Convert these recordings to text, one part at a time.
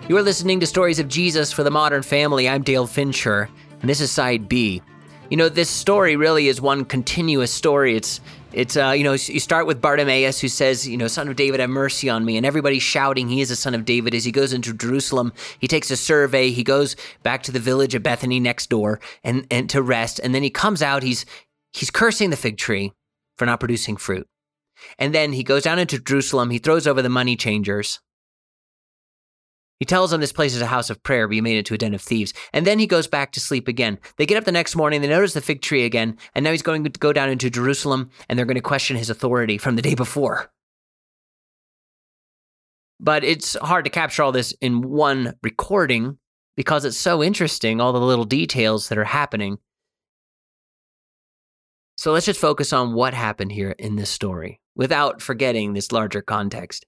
You're listening to Stories of Jesus for the Modern Family. I'm Dale Fincher, and this is Side B. You know, this story really is one continuous story. It's you start with Bartimaeus, who says, Son of David, have mercy on me. And everybody's shouting he is a son of David. As he goes into Jerusalem, he takes a survey. He goes back to the village of Bethany next door and to rest. And then he comes out. He's cursing the fig tree for not producing fruit. And then he goes down into Jerusalem. He throws over the money changers. He tells them this place is a house of prayer, but you made it to a den of thieves. And then he goes back to sleep again. They get up the next morning, they notice the fig tree again, and now he's going to go down into Jerusalem, and they're going to question his authority from the day before. But it's hard to capture all this in one recording because it's so interesting, all the little details that are happening. So let's just focus on what happened here in this story without forgetting this larger context.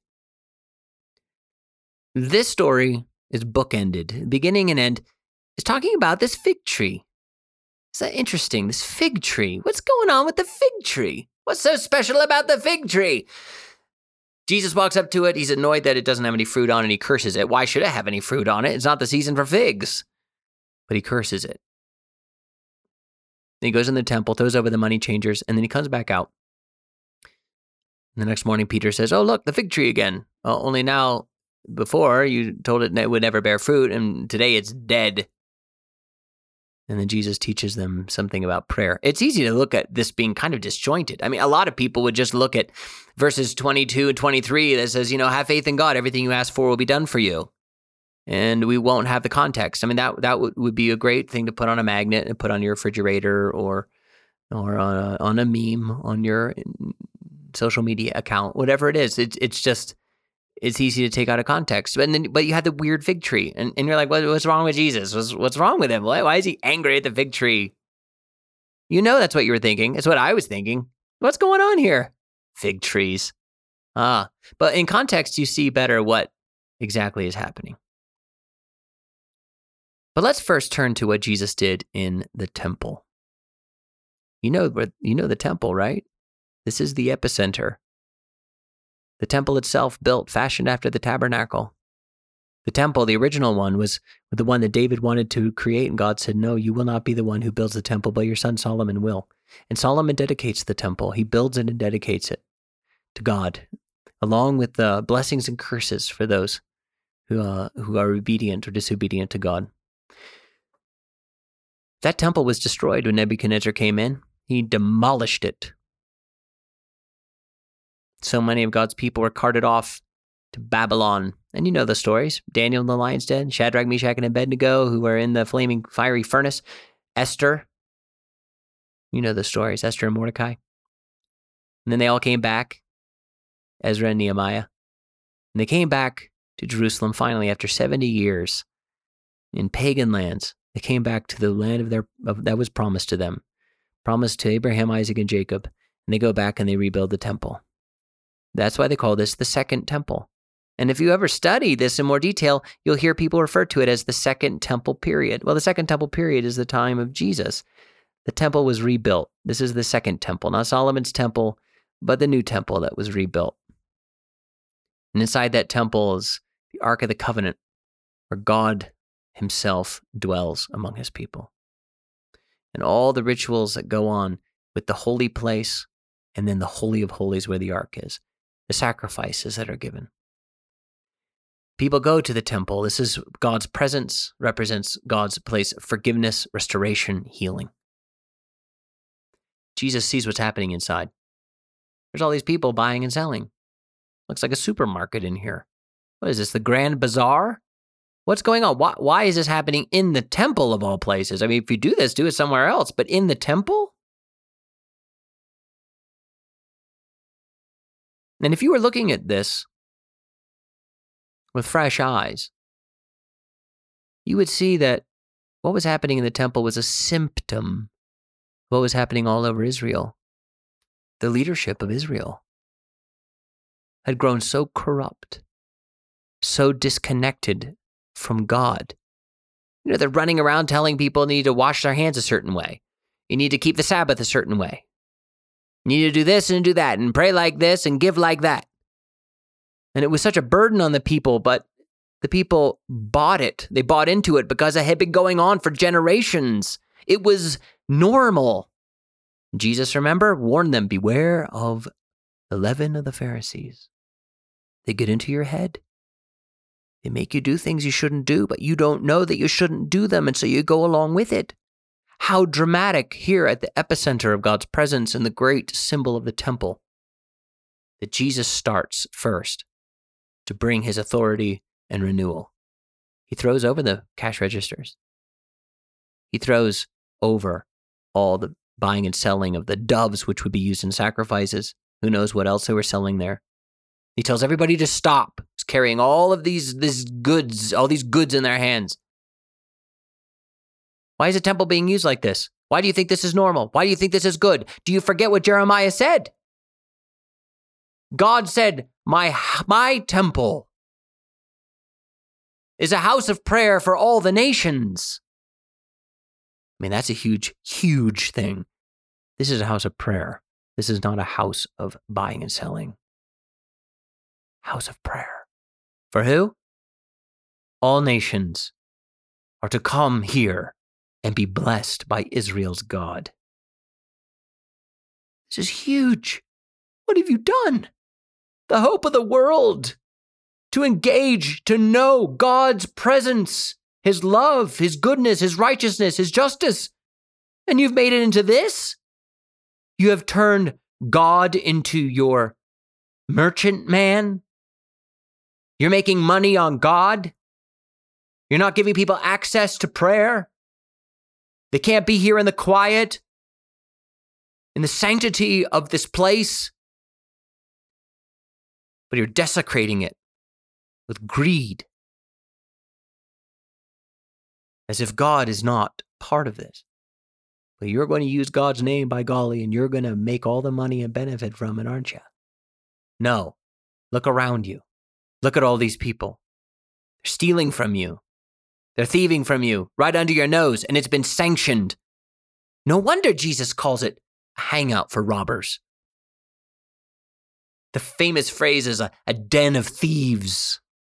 This story is bookended. Beginning and end is talking about this fig tree. Is that interesting? This fig tree. What's going on with the fig tree? What's so special about the fig tree? Jesus walks up to it. He's annoyed that it doesn't have any fruit on it. He curses it. Why should it have any fruit on it? It's not the season for figs. But he curses it. Then he goes in the temple, throws over the money changers, and then he comes back out. And the next morning, Peter says, "Oh, look, the fig tree again. Well, only now, before you told it would never bear fruit, and today it's dead." And then Jesus teaches them something about prayer. It's easy to look at this being kind of disjointed. I mean, a lot of people would just look at verses 22 and 23 that says, have faith in God. Everything you ask for will be done for you. And we won't have the context. I mean, that would be a great thing to put on a magnet and put on your refrigerator or on a meme on your social media account, whatever it is. It's easy to take out of context. But you had the weird fig tree, and you're like, what's wrong with Jesus? What's wrong with him? Why is he angry at the fig tree? That's what you were thinking. It's what I was thinking. What's going on here? Fig trees. But in context, you see better what exactly is happening. But let's first turn to what Jesus did in the temple. You know the temple, right? This is the epicenter. The temple itself built, fashioned after the tabernacle. The temple, the original one, was the one that David wanted to create, and God said, "No, you will not be the one who builds the temple, but your son Solomon will." And Solomon dedicates the temple. He builds it and dedicates it to God, along with the blessings and curses for those who are obedient or disobedient to God. That temple was destroyed when Nebuchadnezzar came in. He demolished it. So many of God's people were carted off to Babylon. And you know the stories. Daniel in the lion's den, Shadrach, Meshach, and Abednego, who were in the flaming fiery furnace. Esther. You know the stories, Esther and Mordecai. And then they all came back, Ezra and Nehemiah. And they came back to Jerusalem finally after 70 years in pagan lands. They came back to the land that was promised to them, promised to Abraham, Isaac, and Jacob. And they go back and they rebuild the temple. That's why they call this the Second Temple. And if you ever study this in more detail, you'll hear people refer to it as the Second Temple period. Well, the Second Temple period is the time of Jesus. The temple was rebuilt. This is the Second Temple, not Solomon's temple, but the new temple that was rebuilt. And inside that temple is the Ark of the Covenant, where God himself dwells among his people. And all the rituals that go on with the holy place and then the Holy of Holies where the Ark is. The sacrifices that are given. People go to the temple. This is God's presence, represents God's place of forgiveness, restoration, healing. Jesus sees what's happening inside. There's all these people buying and selling. Looks like a supermarket in here. What is this, the Grand Bazaar? What's going on? Why is this happening in the temple of all places? I mean, if you do this, do it somewhere else, but in the temple? And if you were looking at this with fresh eyes, you would see that what was happening in the temple was a symptom of what was happening all over Israel. The leadership of Israel had grown so corrupt, so disconnected from God. They're running around telling people they need to wash their hands a certain way. You need to keep the Sabbath a certain way. You need to do this and do that and pray like this and give like that. And it was such a burden on the people, but The people bought it. They bought into it because it had been going on for generations. It was normal. Jesus, remember, warned them, beware of the leaven of the Pharisees. They get into your head. They make you do things you shouldn't do, but you don't know that you shouldn't do them, and so you go along with it. How dramatic here at the epicenter of God's presence and the great symbol of the temple, that Jesus starts first to bring his authority and renewal. He throws over the cash registers. He throws over all the buying and selling of the doves, which would be used in sacrifices. Who knows what else they were selling there. He tells everybody to stop. He's carrying all of these goods in their hands. Why is the temple being used like this? Why do you think this is normal? Why do you think this is good? Do you forget what Jeremiah said? God said, my temple is a house of prayer for all the nations. I mean, that's a huge, huge thing. This is a house of prayer. This is not a house of buying and selling. House of prayer. For who? All nations are to come here and be blessed by Israel's God. This is huge. What have you done? The hope of the world. To engage, to know God's presence, his love, his goodness, his righteousness, his justice. And you've made it into this? You have turned God into your merchant man? You're making money on God? You're not giving people access to prayer? They can't be here in the quiet, in the sanctity of this place? But you're desecrating it with greed, as if God is not part of this. But you're going to use God's name, by golly, and you're going to make all the money and benefit from it, aren't you? No. Look around you. Look at all these people. They're stealing from you. They're thieving from you right under your nose, and it's been sanctioned. No wonder Jesus calls it a hangout for robbers. The famous phrase is a den of thieves.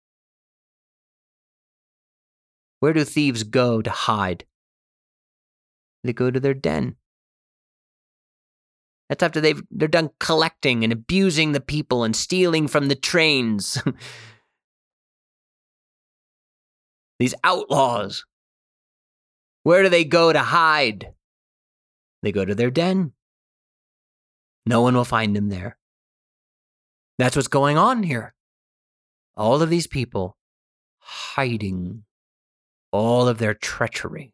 Where do thieves go to hide? They go to their den. That's after they're done collecting and abusing the people and stealing from the trains. These outlaws. Where do they go to hide? They go to their den. No one will find them there. That's what's going on here. All of these people hiding all of their treachery,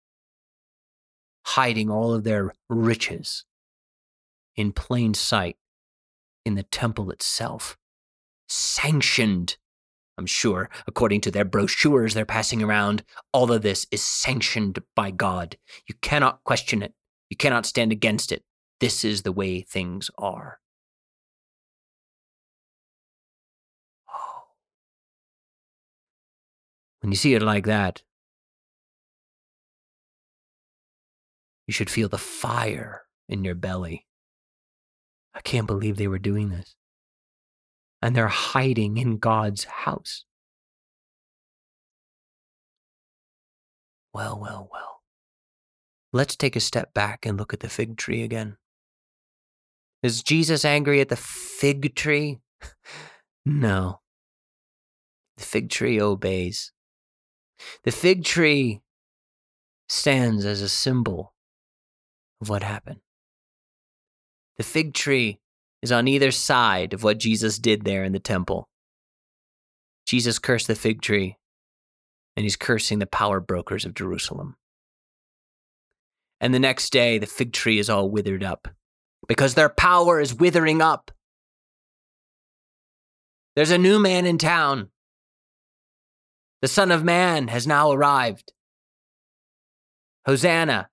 hiding all of their riches in plain sight in the temple itself, sanctioned. I'm sure, according to their brochures they're passing around, all of this is sanctioned by God. You cannot question it. You cannot stand against it. This is the way things are. Oh. When you see it like that, you should feel the fire in your belly. I can't believe they were doing this. And they're hiding in God's house. Well. Let's take a step back and look at the fig tree again. Is Jesus angry at the fig tree? No. The fig tree obeys. The fig tree stands as a symbol of what happened. The fig tree is on either side of what Jesus did there in the temple. Jesus cursed the fig tree, and he's cursing the power brokers of Jerusalem. And the next day, the fig tree is all withered up because their power is withering up. There's a new man in town. The Son of Man has now arrived. Hosanna.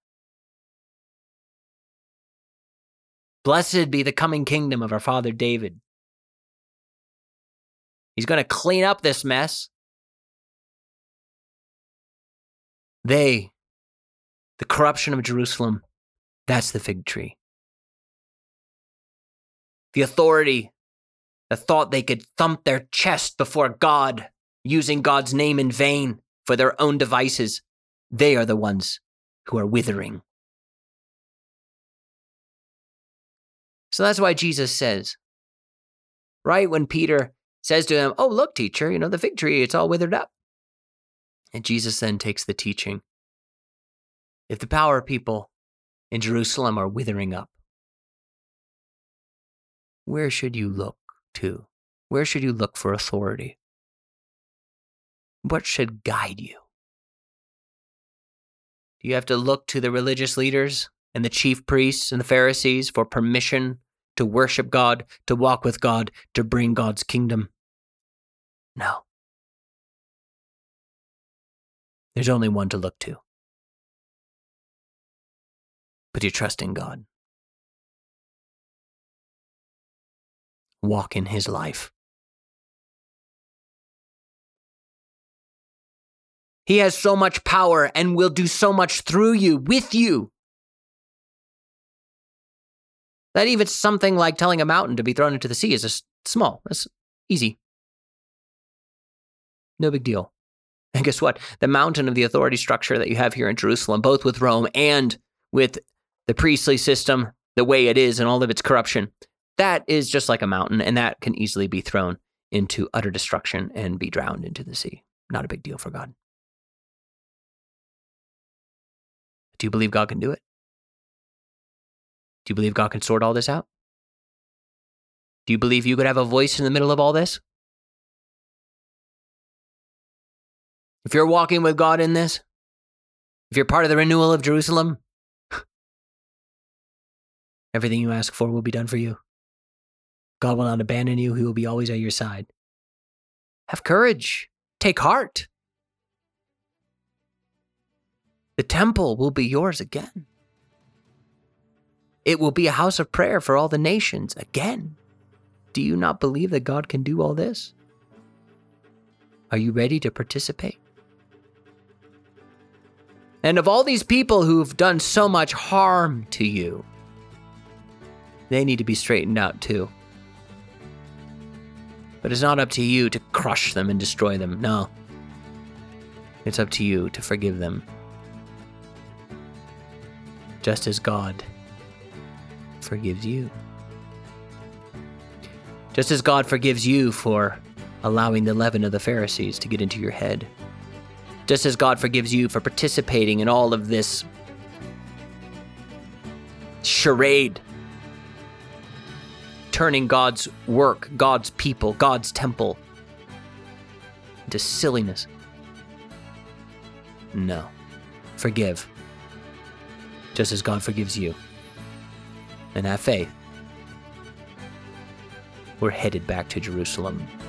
Blessed be the coming kingdom of our father David. He's going to clean up this mess. The corruption of Jerusalem, that's the fig tree. The authority that thought they could thump their chest before God using God's name in vain for their own devices, they are the ones who are withering. So that's why Jesus says, right when Peter says to him, oh, look, teacher, the fig tree, it's all withered up. And Jesus then takes the teaching. If the power people in Jerusalem are withering up, where should you look to? Where should you look for authority? What should guide you? Do you have to look to the religious leaders and the chief priests and the Pharisees for permission to worship God, to walk with God, to bring God's kingdom? No. There's only one to look to. Put your trust in God. Walk in His life. He has so much power and will do so much through you, with you, that even something like telling a mountain to be thrown into the sea is small. That's easy. No big deal. And guess what? The mountain of the authority structure that you have here in Jerusalem, both with Rome and with the priestly system, the way it is and all of its corruption, that is just like a mountain, and that can easily be thrown into utter destruction and be drowned into the sea. Not a big deal for God. Do you believe God can do it? Do you believe God can sort all this out? Do you believe you could have a voice in the middle of all this? If you're walking with God in this, if you're part of the renewal of Jerusalem, everything you ask for will be done for you. God will not abandon you. He will be always at your side. Have courage. Take heart. The temple will be yours again. It will be a house of prayer for all the nations again. Do you not believe that God can do all this? Are you ready to participate? And of all these people who've done so much harm to you, they need to be straightened out too. But it's not up to you to crush them and destroy them. No. It's up to you to forgive them. Just as God forgives you. Just as God forgives you for allowing the leaven of the Pharisees to get into your head. Just as God forgives you for participating in all of this charade, turning God's work, God's people, God's temple into silliness. No. Forgive. Just as God forgives you. And have faith. We're headed back to Jerusalem.